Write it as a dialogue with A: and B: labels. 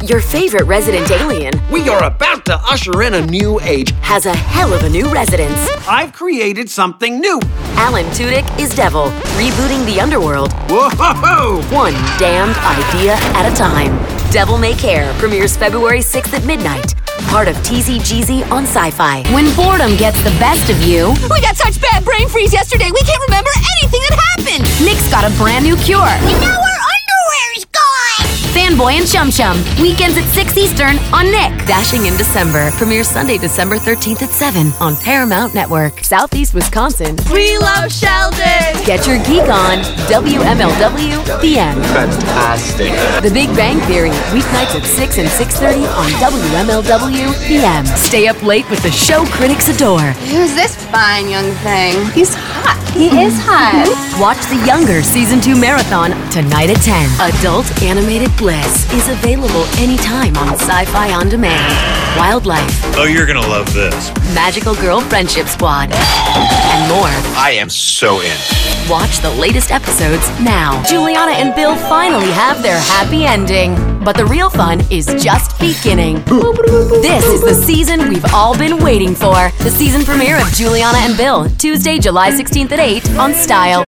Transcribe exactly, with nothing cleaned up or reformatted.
A: Your favorite resident alien
B: We are about to usher in a new age.
A: has a hell of a new residence.
B: I've created something new.
A: Alan Tudyk is Devil, rebooting the underworld
B: Whoa!
A: one damned idea at a time. Devil May Care premieres February sixth at midnight. Part of T Z G Z on Sci-Fi.
C: When boredom gets the best of you,
D: We got such bad brain freeze yesterday, we can't remember anything that happened!
C: Nick's got a brand new cure.
D: And now our underwear's gone!
C: Fanboy and Chum Chum, weekends at six Eastern on Nick.
A: Dashing in December premieres Sunday, December thirteenth at seven on Paramount Network. Southeast Wisconsin.
D: We love Sheldon!
A: Get your geek on W M L W P M.
E: Fantastic.
A: The Big Bang Theory, weeknights at six and six thirty on W M L W P M. Stay up late with the show critics adore.
D: Who's this fine young thing? He's hot.
C: He is hot.
A: Watch the Younger Season two Marathon tonight at ten. Adult Animated Bliss is available anytime on Sci-Fi On Demand. Wildlife,
F: Oh, you're gonna love this.
A: Magical Girl Friendship Squad, and more.
F: I am so in.
A: Watch the latest episodes now. Juliana and Bill finally have their happy ending. But the real fun is just beginning. This is the season we've all been waiting for. The season premiere of Juliana and Bill, Tuesday, July sixteenth at eight on Style.